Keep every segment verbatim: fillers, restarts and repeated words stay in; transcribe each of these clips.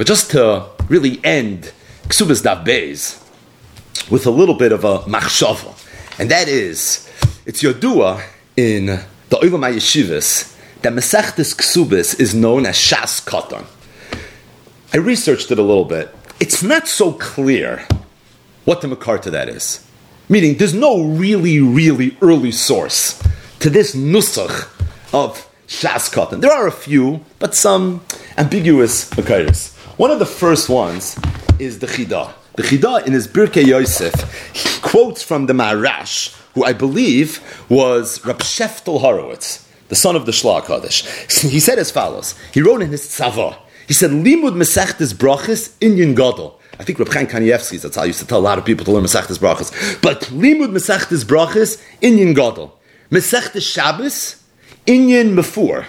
But just to really end Ksubas Daf Beis with a little bit of a machshava, and that is, it's Yodua in the Olam HaYeshivas that Masechtas Ksubas is known as Shas Katan. I researched it a little bit. It's not so clear what the makar to that is. Meaning, there's no really, really early source to this nusach of Shas Katan. There are a few, but some ambiguous makaris. One of the first ones is the Chida. The Chida, in his Birkei Yosef, he quotes from the Marash, who I believe was Rab Sheftel Horowitz, the son of the Shloach Kodesh. He said as follows. He wrote in his Tzava. He said, Limud Mesechtes Brachas Inyan Gadol. I think Reb Chaim Kanievsky, that's how I used to tell a lot of people to learn Mesechtes Brachas. But Limud Mesechtes Brachas Inyan Gadol. Mesechtes Shabbos Inyan Mefur.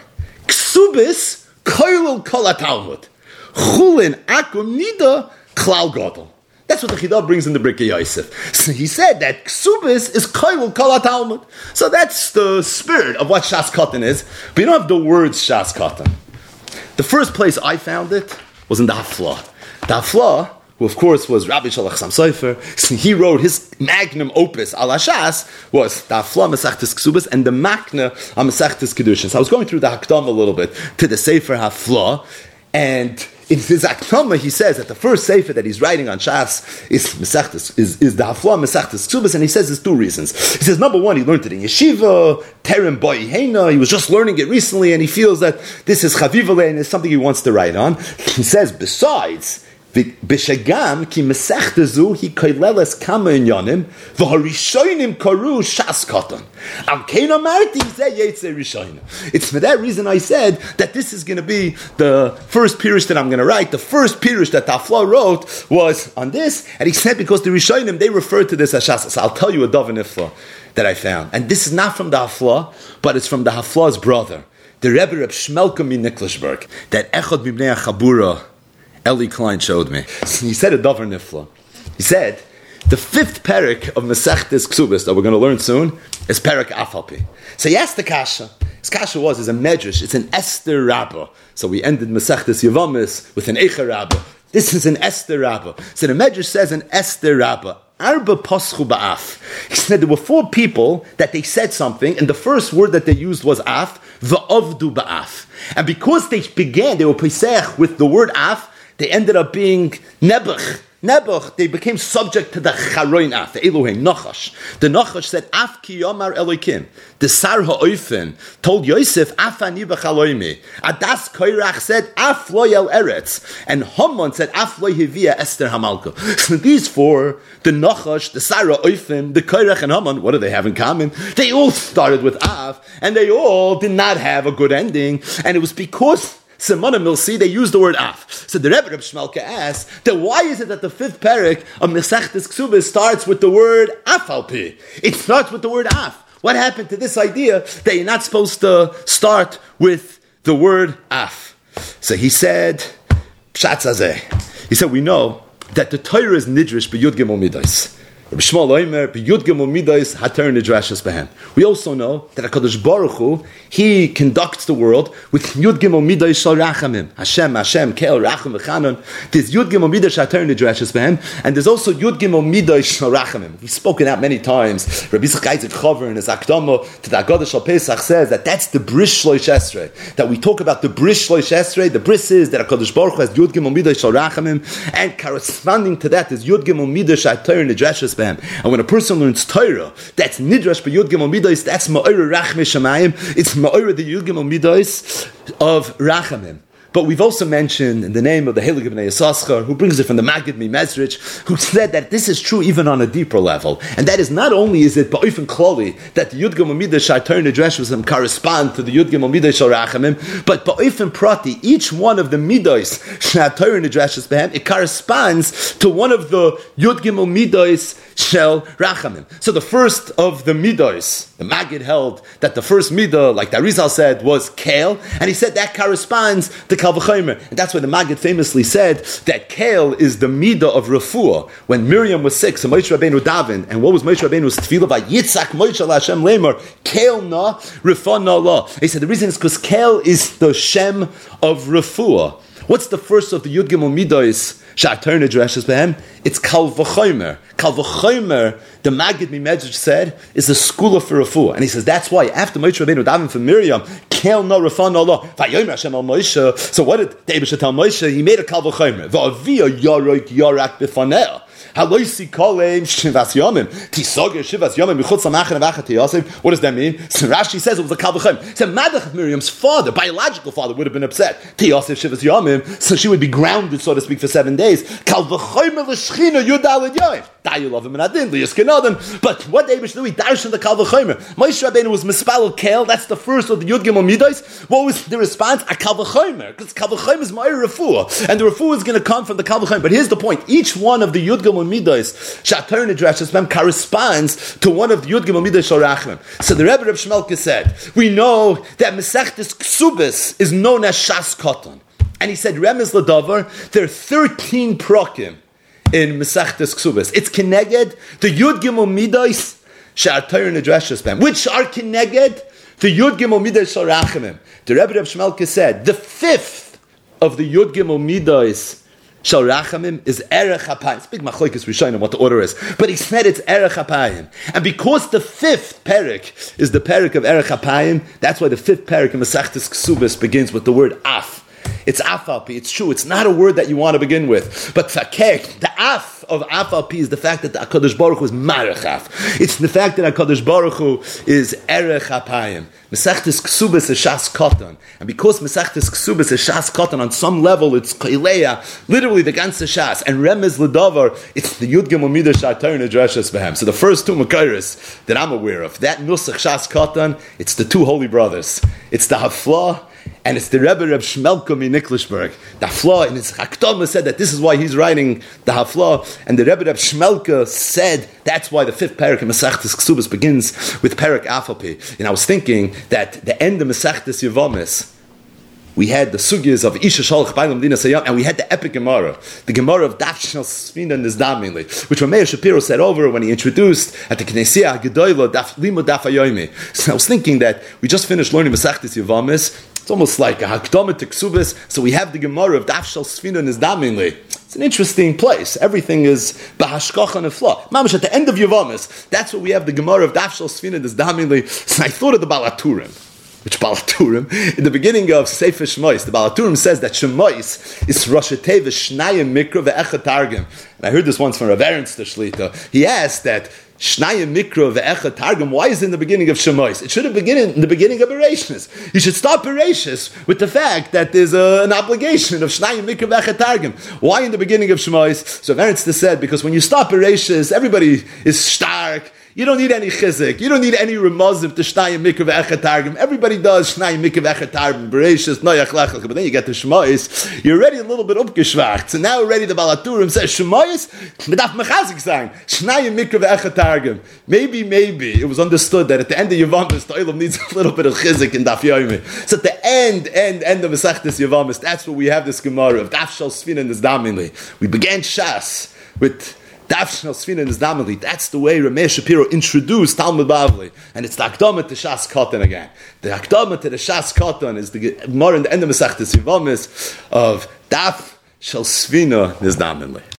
Ksubis Koilel Kol HaTalmud. Chulin Akum Nida Klal Gadol. That's what the Chidah brings in the Birkei Yosef. So he said that Ksubis is Koilel Kol HaTalmud. So that's the spirit of what Shas Katan is. But you don't have the words Shas Katan. The first place I found it was in the Hafla. The Hafla, who of course was Rabbi Shalach Sam Sofer, he wrote his magnum opus al Hashas, was the Hafla Mesechtes Ksubas and the Makna on Mesechtes Kedushin. So I was going through the Hakdama a little bit to the Sefer Hafla, and in his Hakdama he says that the first Sefer that he's writing on Shas is Mesechtes, is, is the Hafla Mesechtes Ksubas, and he says there's two reasons. He says, number one, he learned it in Yeshiva, Terem Boi Heina, he was just learning it recently, and he feels that this is Chavivale and it's something he wants to write on. He says, besides, B'shagam ki mesechtezu hi koileles kama inyanim v'harishonim karu shas katan. Al kein amarti zeh yetze rishonim. It's for that reason I said that this is going to be the first pirush that I'm going to write. The first pirush that Hafla wrote was on this, and he said because the rishonim they refer to this as shas. So I'll tell you a davar nifla that I found, and this is not from the Hafla, but it's from the Hafla's brother, the Rebbe Reb Shmelka Niklisberg, that Echad Mibnei Chabura Eli Klein showed me. He said a davar nifla. He said, the fifth parak of Mesechtes Ksubas that we're going to learn soon is parak Afalpi. So he asked the kasha. His kasha was, is a medrash. It's an Esther Rabbah. So we ended Mesechtes Yevamis with an Eicha Rabbah. This is an Esther Rabbah. So the medrash says an Esther Rabbah. Arba paschu ba'af. He said there were four people that they said something, and the first word that they used was af, v'avdu ba'af. And because they began, they were pesach with the word af, they ended up being Nebuch. Nebuch, they became subject to the Charoin Af, the Elohim, Nachash. The Nachash said, Af ki yomar Elokim. The Sar ha'oifen told Yosef, Af ani b'chaloimi. Adas Koirach said, Af lo yel eretz. And Haman said, Af lo hivia Esther hamalka. So these four, the Nachash, the Sar ha'oifen, the Koirach and Haman, what do they have in common? They all started with Af, and they all did not have a good ending. And it was because Simona Milsi, they use the word af. So the Rebbe Reb Shmelka asked, then why is it that the fifth parak of Mesechtes Ksubas starts with the word afalpi? It starts with the word af. What happened to this idea that you're not supposed to start with the word af? So he said, Pshat Zazeh. He said, we know that the Torah is nidrish b'yud gimel midas. We also know that HaKadosh Baruch Hu, He conducts the world with Yud Gimel Midas Shal Rachamim. Hashem, Hashem, Kel, Racham, V'chanon. There's Yud Gimel Midas Hater Nidrashes Behem, and there's also Yud Gimel Midas Shal Rachamim. We've spoken out many times. Rabbi Yitzchak Isaac Chover in his Akdama to the Agadah Shal Pesach says that that's the Bris Shloish Esrei. That we talk about the Bris Shloish Esrei. The Bris is that HaKadosh Baruch Hu has Yud Gimel Midas Shal Rachamim, and corresponding to that is Yud Gimel Midas Hater Nidrashes Behem. And when a person learns Torah, that's Nidrash b'Yud Gimel Midas, that's Ma'ora Rachmei Shamayim, it's Ma'ora the Yud Gimel Midas of Rachamim. But we've also mentioned in the name of the Heilig Bnei Yissaschar, who brings it from the Maggid Mimezrich, who said that this is true even on a deeper level. And that is not only is it Ba'ofen Kloli, that the Yud Gimel Midas Shaitar Nidreshes correspond to the Yud Gimel Midas Shal Rachamim, but Ba'ofen Prati, each one of the Midas Shaitar Nidreshes Behem, it corresponds to one of the Yud Gimel Midas Shel Rachamim. So the first of the Midas, the Maggid held that the first Midah, like the Arizal said, was Kale, and he said that corresponds to Kal V'chomer. And that's why the Maggid famously said that Kale is the Midah of Refuah. When Miriam was sick, so Moshe Rabbeinu davened, and what was Moshe Rabbeinu's tefillah by Yitzhak Moshe Hashem Lemar? Kale na, Refuah na la. He said the reason is because Kale is the Shem of Refuah. What's the first of the Yud Gimel Midos? Sha'atar Nidreshes Behem. It's Kal V'chomer. Kal V'chomer, the Maggid Mimedj said, is a school for refuah. And he says that's why after Moshe Rabbeinu davened for Miriam, Kel no Rafan Allah, Vayomer Hashem al Moshe. So what did the Eibush tell Moshe? He made a Kal V'chomer. Va'aviyah Yaroik Yarak B'faneh. Haloisi kolem shivas yomim. Tisoger shivas yomim michutz lamachin avachat tiyosef. What does that mean? So Rashi says it was a kal v'chomer. He said Madach, Miriam's father, biological father, would have been upset. Tiyosef shivas yomim, so she would be grounded, so to speak, for seven days. Kal v'chomer l'shchina yudal yoyim. You love him and adin liyaskenodin. But what they wish to do? He darshan the kal v'chomer. Moshe Rabbeinu was mispalel kel. That's the first of the Yud Gimel Midos. What was the response? A kal v'chomer, because kal v'chomer is ma'ir refuah, and the refuah is going to come from the kal v'chomer. But here's the point: each one of the Yud Gimel Midos, Sha'atar Nidreshes Behem, corresponds to one of the Yud Gimel Midos Shel Rachamim. So the Rebbe Reb Shmelke said, we know that Masechtes Ksubis is known as Shas Katan, and he said Remez L'Davar. There are thirteen prokim in Masechtes Ksubis. It's Keneged the Yud Gimel Midos Sha'atar Nidreshes Behem, which are Keneged the Yud Gimel Midos Shel Rachamim. The Rebbe Reb Shmelke said the fifth of the Yud Gimel Midos Shal Rachamim is Erech HaPayim. It's big machlokes Rishonim what the order is, but he said it's Erech HaPayim. And because the fifth perik is the perik of Erech HaPayim, that's why the fifth perik in Masechtes Ksubis begins with the word Af. It's Afalpi. It's true. It's not a word that you want to begin with. But Fakek, the Af of Afalpi is the fact that the HaKadosh Baruch Hu is Marachaf. It's the fact that HaKadosh Baruch Hu is Erech HaPayim. Mesechtes Ksubis is Shas Katan. And because Mesechtes Ksubis is Shas Katan, on some level it's Kaileya, literally the ganze Shas. And Remez L'Davar, it's the Yud Gimel Midos Sha'atar Nidreshes Behem. So the first two Makairis that I'm aware of, that Nusach Shas Katan, it's the two holy brothers. It's the Hafla, and it's the Rebbe Reb Shmelke in Niklisburg. The Hafla in his Hakdama said that this is why he's writing the Hafla, and the Rebbe Reb Shmelke said that's why the fifth parak in Masechtes Ksubis begins with parak Afalpi. And I was thinking that the end of Masechtes Yevamis, we had the sugyas of Isha Shalach Bailam Dina Sayam, and we had the epic Gemara, the Gemara of Daf Shel Sfina Nizdam mainly, which Rameir Shapiro said over when he introduced at the Knessia Gedoyla Daf Limo Daf Hayomi. So I was thinking that we just finished learning Masechtes Yevamis. It's almost like a Hakdama to Ksubis. So we have the Gemara of Daf Shel Sfina Nizdam mainly. It's an interesting place. Everything is Bahashkoch and Fla. Mamash at the end of Yevamis, that's what we have the Gemara of Daf Shel Sfina Nizdam mainly. So I thought of the Balaturim. Which Balaturim, in the beginning of Sefer Shmois, the Balaturim says that Shmois is Rosh Tevis Shnayim Mikra ve'Echad Targum. And I heard this once from Rav Ernst Shlita. He asked that Shnayim Mikra ve'Echad Targum, why is it in the beginning of Shmois? It should have begun in the beginning of Bereshis. You should start Bereshis with the fact that there's a, an obligation of Shnayim Mikra ve'Echad Targum. Why in the beginning of Shmois? So Rav Ernst said, because when you start Bereshis, everybody is stark. You don't need any chizik. You don't need any remazim to Shnayim Mikra ve'Echad Targum. Everybody does Shnayim Mikra ve'Echad Targum, Bereshis, Noyach Lechach. But then you get to Shmois, you're already a little bit upgeschwacht. So now already the Balaturim says Shmois, medaf mechazik saying Shnayim Mikra ve'Echad Targum. Maybe, maybe it was understood that at the end of Yevamis, the Olam needs a little bit of chizik in Daf Yomi. So at the end, end, end of Masechtes Yevamis, that's where we have this Gemara of Daf Shel Sfina and Nizdam. We began Shas with Daf Shel Sfina Nizdam. That's the way Rameir Shapiro introduced Talmud Bavli, and it's the Hakdama to Shas Katan again. The Hakdama to the Shas Katan is the more in the end of Masechtes Yevamis of Daf Shel Sfina Nizdam.